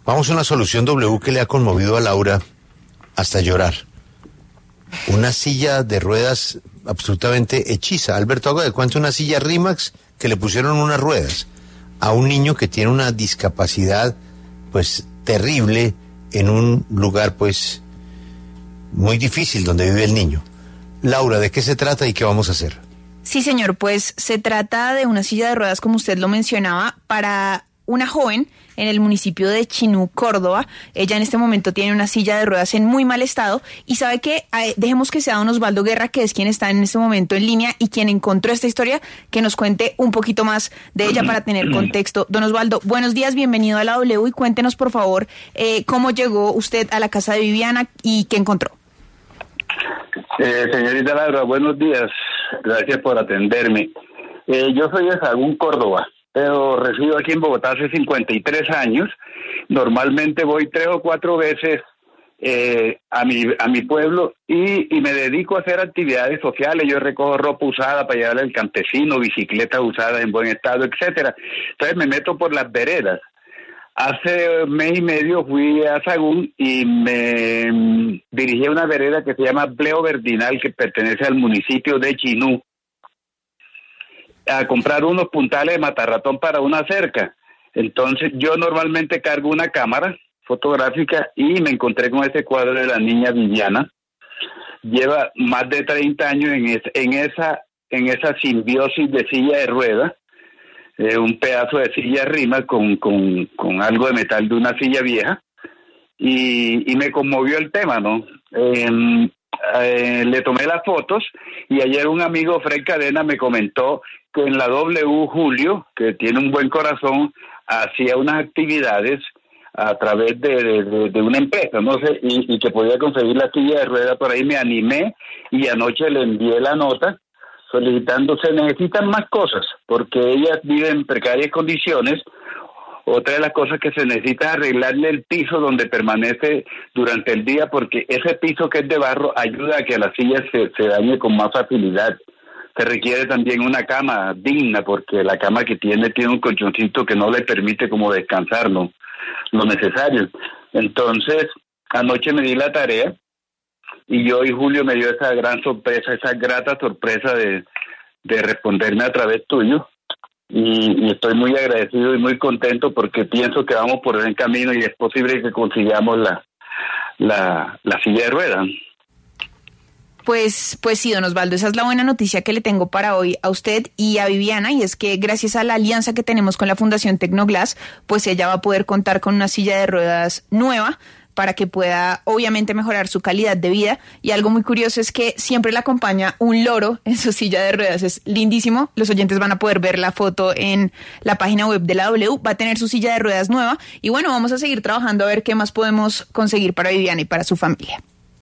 Vamos a una solución W que le ha conmovido a Laura hasta llorar. Una silla de ruedas absolutamente hechiza. Alberto, haga de cuenta una silla Rimax que le pusieron unas ruedas a un niño que tiene una discapacidad pues terrible en un lugar pues muy difícil donde vive el niño. Laura, ¿de qué se trata y qué vamos a hacer? Sí, señor, pues se trata de una silla de ruedas, como usted lo mencionaba, para una joven en el municipio de Chinú, Córdoba. Ella en este momento tiene una silla de ruedas en muy mal estado y sabe que dejemos que sea don Osvaldo Guerra, que es quien está en este momento en línea y quien encontró esta historia, que nos cuente un poquito más de ella para tener contexto. Don Osvaldo, buenos días, bienvenido a la W y cuéntenos por favor cómo llegó usted a la casa de Viviana y qué encontró. Señorita Laura, buenos días, gracias por atenderme. Yo soy de Sahagún, Córdoba, pero resido aquí en Bogotá hace 53 años. Normalmente voy 3 o 4 veces a mi pueblo y me dedico a hacer actividades sociales. Yo recojo ropa usada para llevarle al campesino, bicicletas usadas en buen estado, etcétera. Entonces me meto por las veredas. Hace 1 mes y medio fui a Sahagún y me dirigí a una vereda que se llama Bleo Verdinal, que pertenece al municipio de Chinú, a comprar unos puntales de matarratón para una cerca. Entonces yo normalmente cargo una cámara fotográfica y me encontré con ese cuadro de la niña Viviana. Lleva más de 30 años en esa simbiosis de silla de ruedas. Un pedazo de silla rima con algo de metal de una silla vieja y me conmovió el tema, ¿no? Le tomé las fotos y ayer un amigo, Fred Cadena, me comentó que en la W Julio, que tiene un buen corazón, hacía unas actividades a través de una empresa, no sé, y que podía conseguir la silla de ruedas. Por ahí me animé y anoche le envié la nota solicitando, se necesitan más cosas, porque ellas viven en precarias condiciones. Otra de las cosas que se necesita es arreglarle el piso donde permanece durante el día, porque ese piso que es de barro ayuda a que la silla se dañe con más facilidad. Se requiere también una cama digna, porque la cama que tiene un colchoncito que no le permite como descansar, ¿no? Lo necesario. Entonces, anoche me di la tarea y hoy Julio me dio esa gran sorpresa, esa grata sorpresa de responderme a través tuyo. Y estoy muy agradecido y muy contento porque pienso que vamos por el camino y es posible que consigamos la silla de ruedas. Pues sí, don Osvaldo, esa es la buena noticia que le tengo para hoy a usted y a Viviana, y es que gracias a la alianza que tenemos con la Fundación Tecnoglass, pues ella va a poder contar con una silla de ruedas nueva para que pueda obviamente mejorar su calidad de vida. Y algo muy curioso es que siempre le acompaña un loro en su silla de ruedas, es lindísimo. Los oyentes van a poder ver la foto en la página web de la W, va a tener su silla de ruedas nueva y bueno, vamos a seguir trabajando a ver qué más podemos conseguir para Viviana y para su familia.